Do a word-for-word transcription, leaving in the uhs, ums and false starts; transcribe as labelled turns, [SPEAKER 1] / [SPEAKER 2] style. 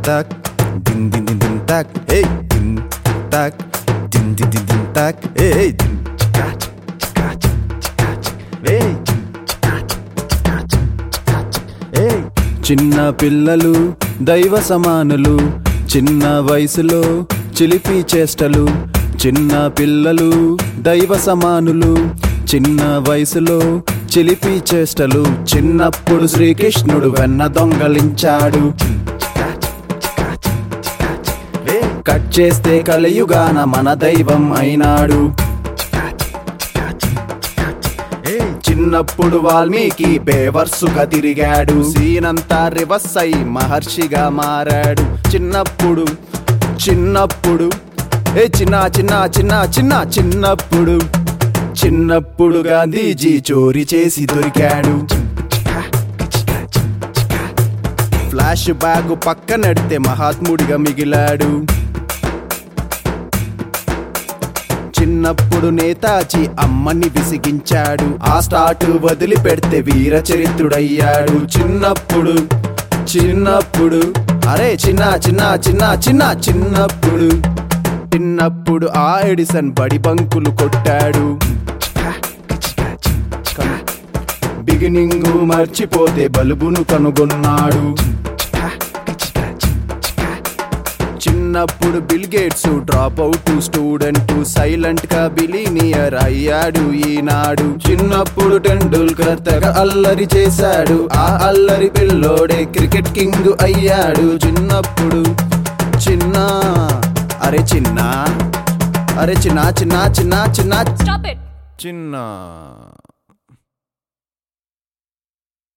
[SPEAKER 1] tac, din din din din tac, hey, din tac, din din din din tac, hey, din chika chika chika chika, hey, chika chika chika chika, hey. చిన్న పిల్లలు దైవ సమానులు, చిన్న వయసులో చిలిపి చేష్టలు. చిన్న పిల్లలు దైవ సమానులు, చిన్న వయసులో చిలిపి చేష్టలు. చిన్నప్పుడు శ్రీకృష్ణుడు వెన్న దొంగలించాడు, కట్ చేస్తే కలియుగాన మన దైవం అయినాడు. చిన్నప్పుడు వాల్మీకి బేవర్సుగా తిరిగాడు, సీనంతా రివర్స్ అయి మహర్షిగా మారాడు. చిన్నప్పుడు చిన్నప్పుడు ఏ చిన్న చిన్న చిన్న చిన్న చిన్నప్పుడు చిన్నప్పుడు గాంధీజీ చోరీ చేసి దొరికాడు. ఫ్లాష్ బ్యాగ్ పక్కనెడితే మహాత్ముడిగా మిగిలాడు. చిన్నప్పుడు నేతాజీ అమ్మని విసిగించాడు, ఆ స్టార్ట్ వదిలి పెడితే వీర చరిత్రుడయ్యాడు. చిన్నప్పుడు చిన్నప్పుడు అరే చిన్న చిన్న చిన్న చిన్న చిన్నప్పుడు చిన్నప్పుడు ఆ ఎడిసన్ బడి బంకులు కొట్టాడు. బిగినింగ్ మర్చిపోతే బల్బును కనుగొన్నాడు. చిన్నప్పుడు Bill Gates drop out student, silent గా బిలీనియర్ అయ్యాడు ఈనాడు. చిన్నప్పుడు టెండూల్కర్ తెగ అల్లరి చేశాడు, ఆ అల్లరి పిల్లోడే క్రికెట్ కింగ్ అయ్యాడు. చిన్నప్పుడు చిన్న అరే చిన్న అరే చిన్న చిన్న చిన్న చిన్న
[SPEAKER 2] Stop it.
[SPEAKER 1] చిన్న